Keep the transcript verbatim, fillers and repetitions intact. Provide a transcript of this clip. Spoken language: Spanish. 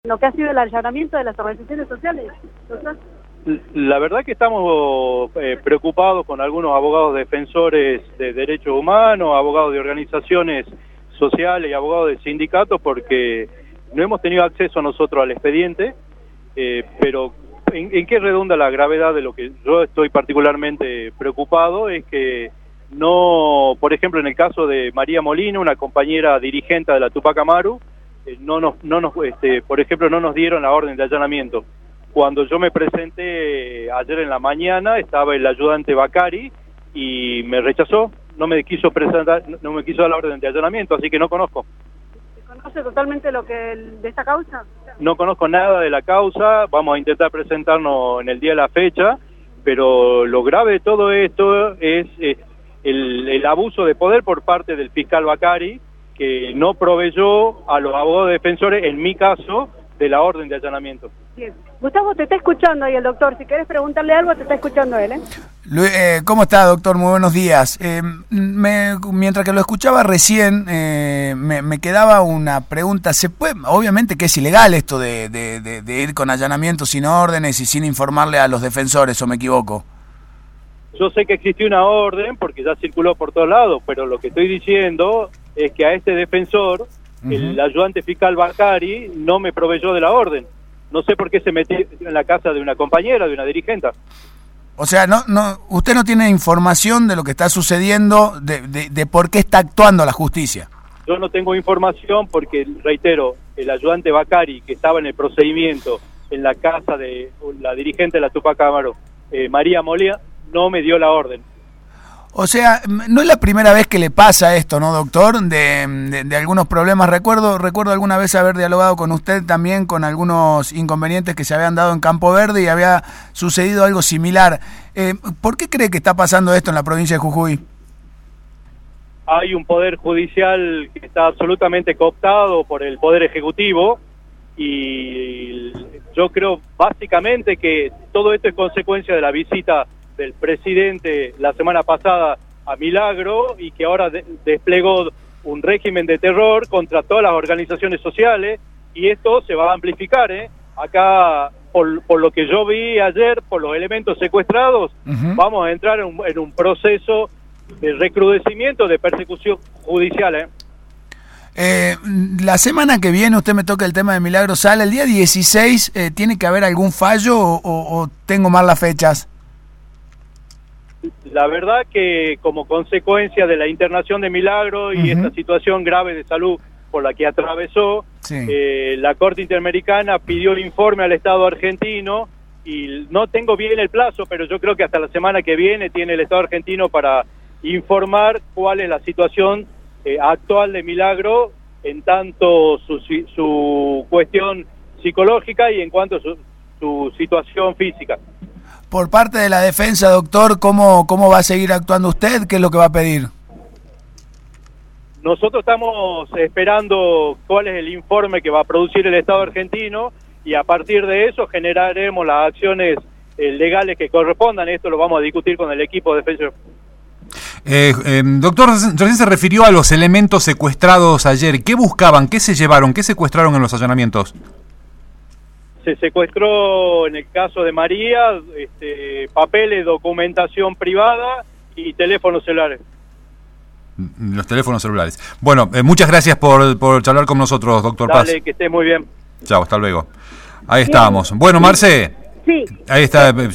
lo que ha sido el allanamiento de las organizaciones sociales, doctor? La verdad que estamos eh, preocupados con algunos abogados defensores de derechos humanos, abogados de organizaciones sociales y abogados de sindicatos, porque no hemos tenido acceso nosotros al expediente, eh, pero ¿en, ¿en qué redunda la gravedad de lo que yo estoy particularmente preocupado? Es que no, por ejemplo, en el caso de María Molina, una compañera dirigente de la Tupac Amaru, eh, no nos, no nos, este, por ejemplo, no nos dieron la orden de allanamiento. Cuando yo me presenté ayer en la mañana, estaba el ayudante Bacari y me rechazó, no me quiso presentar, no me quiso dar la orden de allanamiento, así que no conozco. ¿Conoce totalmente lo que de esta causa? No conozco nada de la causa, vamos a intentar presentarnos en el día de la fecha, pero lo grave de todo esto es eh, el, el abuso de poder por parte del fiscal Bacari, que no proveyó a los abogados defensores, en mi caso, de la orden de allanamiento. Bien. Gustavo, te está escuchando ahí el doctor. Si querés preguntarle algo, te está escuchando él, ¿eh? Eh, ¿Cómo está, doctor? Muy buenos días. Eh, me, mientras que lo escuchaba recién, eh, me, me quedaba una pregunta. ¿Se puede, obviamente que es ilegal esto de, de, de, de ir con allanamiento sin órdenes y sin informarle a los defensores, o me equivoco? Yo sé que existió una orden porque ya circuló por todos lados, pero lo que estoy diciendo es que a este defensor, uh-huh, el ayudante fiscal Bacari, no me proveyó de la orden. No sé por qué se metió en la casa de una compañera, de una dirigente. O sea, no, no, usted no tiene información de lo que está sucediendo, de, de, de por qué está actuando la justicia. Yo no tengo información porque, reitero, el ayudante Bacari, que estaba en el procedimiento en la casa de la dirigente de la Tupac Amaru, eh, María Molina, no me dio la orden. O sea, no es la primera vez que le pasa esto, ¿no, doctor? De, de, de algunos problemas. Recuerdo recuerdo alguna vez haber dialogado con usted también con algunos inconvenientes que se habían dado en Campo Verde y había sucedido algo similar. Eh, ¿Por qué cree que está pasando esto en la provincia de Jujuy? Hay un poder judicial que está absolutamente cooptado por el poder ejecutivo y yo creo básicamente que todo esto es consecuencia de la visita del presidente la semana pasada a Milagro y que ahora de, desplegó un régimen de terror contra todas las organizaciones sociales y esto se va a amplificar, ¿eh? Acá, por, por lo que yo vi ayer, por los elementos secuestrados, uh-huh, vamos a entrar en un, en un proceso de recrudecimiento de persecución judicial, ¿eh? Eh, la semana que viene, usted me toca el tema de Milagro Sala, el día dieciséis, eh, ¿tiene que haber algún fallo o, o, o tengo mal las fechas? La verdad que como consecuencia de la internación de Milagro y uh-huh, esta situación grave de salud por la que atravesó, sí, eh, la Corte Interamericana pidió el informe al Estado argentino y no tengo bien el plazo, pero yo creo que hasta la semana que viene tiene el Estado argentino para informar cuál es la situación eh, actual de Milagro en tanto su, su cuestión psicológica y en cuanto a su, su situación física. Por parte de la defensa, doctor, ¿cómo, ¿cómo va a seguir actuando usted? ¿Qué es lo que va a pedir? Nosotros estamos esperando cuál es el informe que va a producir el Estado argentino y a partir de eso generaremos las acciones eh, legales que correspondan. Esto lo vamos a discutir con el equipo de defensa. Eh, eh, doctor, recién se refirió a los elementos secuestrados ayer. ¿Qué buscaban? ¿Qué se llevaron? ¿Qué secuestraron en los allanamientos? Se secuestró, en el caso de María, este, papeles, documentación privada y teléfonos celulares. Los teléfonos celulares. Bueno, eh, muchas gracias por, por charlar con nosotros, doctor Paz. Dale, que estés muy bien. Chao, hasta luego. Ahí estábamos. Bueno, Marce. Sí. Ahí está.